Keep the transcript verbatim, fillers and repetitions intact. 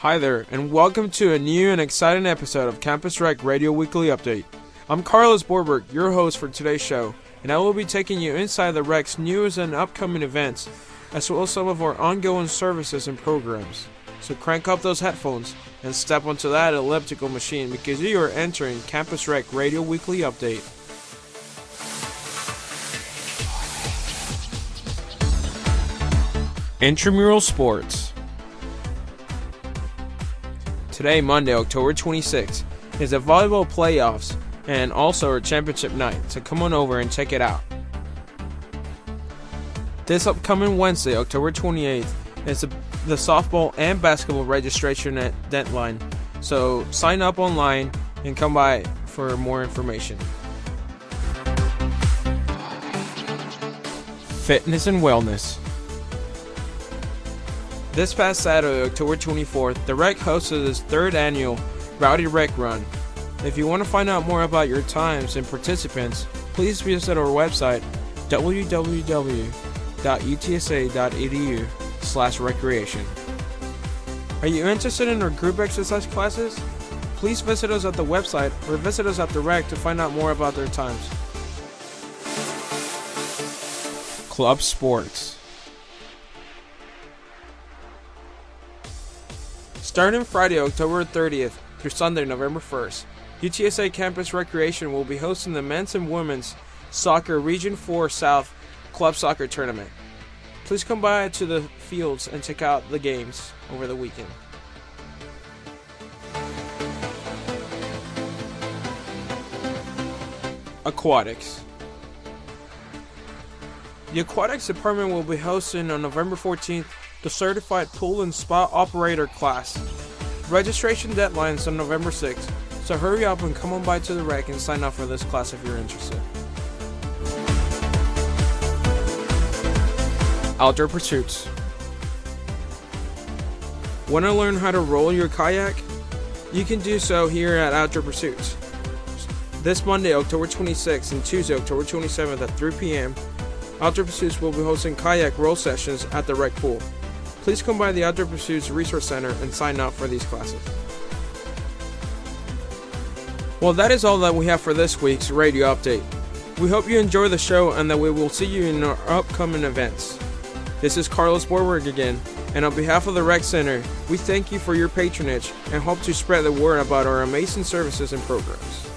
Hi there, and welcome to a new and exciting episode of Campus Rec Radio Weekly Update. I'm Carlos Borberg, your host for today's show, and I will be taking you inside the Rec's news and upcoming events, as well as some of our ongoing services and programs. So crank up those headphones and step onto that elliptical machine because you are entering Campus Rec Radio Weekly Update. Intramural Sports. Today, Monday, October twenty-sixth, is the volleyball playoffs and also our championship night, so come on over and check it out. This upcoming Wednesday, October twenty-eighth, is the, the softball and basketball registration at deadline, so sign up online and come by for more information. Fitness and Wellness. This past Saturday, October twenty-fourth, the Rec hosted its third annual Rowdy Rec Run. If you want to find out more about your times and participants, please visit our website w w w dot u t s a dot e d u slash recreation. Are you interested in our group exercise classes? Please visit us at the website or visit us at the Rec to find out more about their times. Club Sports. Starting Friday, October thirtieth through Sunday, November first, U T S A Campus Recreation will be hosting the Men's and Women's Soccer Region four South Club Soccer Tournament. Please come by to the fields and check out the games over the weekend. Aquatics. The Aquatics Department will be hosting on November fourteenth the Certified Pool and Spa Operator class. Registration deadline's on November sixth, so hurry up and come on by to the Rec and sign up for this class if you're interested. Outdoor Pursuits. Want to learn how to roll your kayak? You can do so here at Outdoor Pursuits. This Monday, October twenty-sixth, and Tuesday, October twenty-seventh at three p.m., Outdoor Pursuits will be hosting kayak roll sessions at the Rec Pool. Please come by the Outdoor Pursuits Resource Center and sign up for these classes. Well, that is all that we have for this week's radio update. We hope you enjoy the show and that we will see you in our upcoming events. This is Carlos Borberg again, and on behalf of the Rec Center, we thank you for your patronage and hope to spread the word about our amazing services and programs.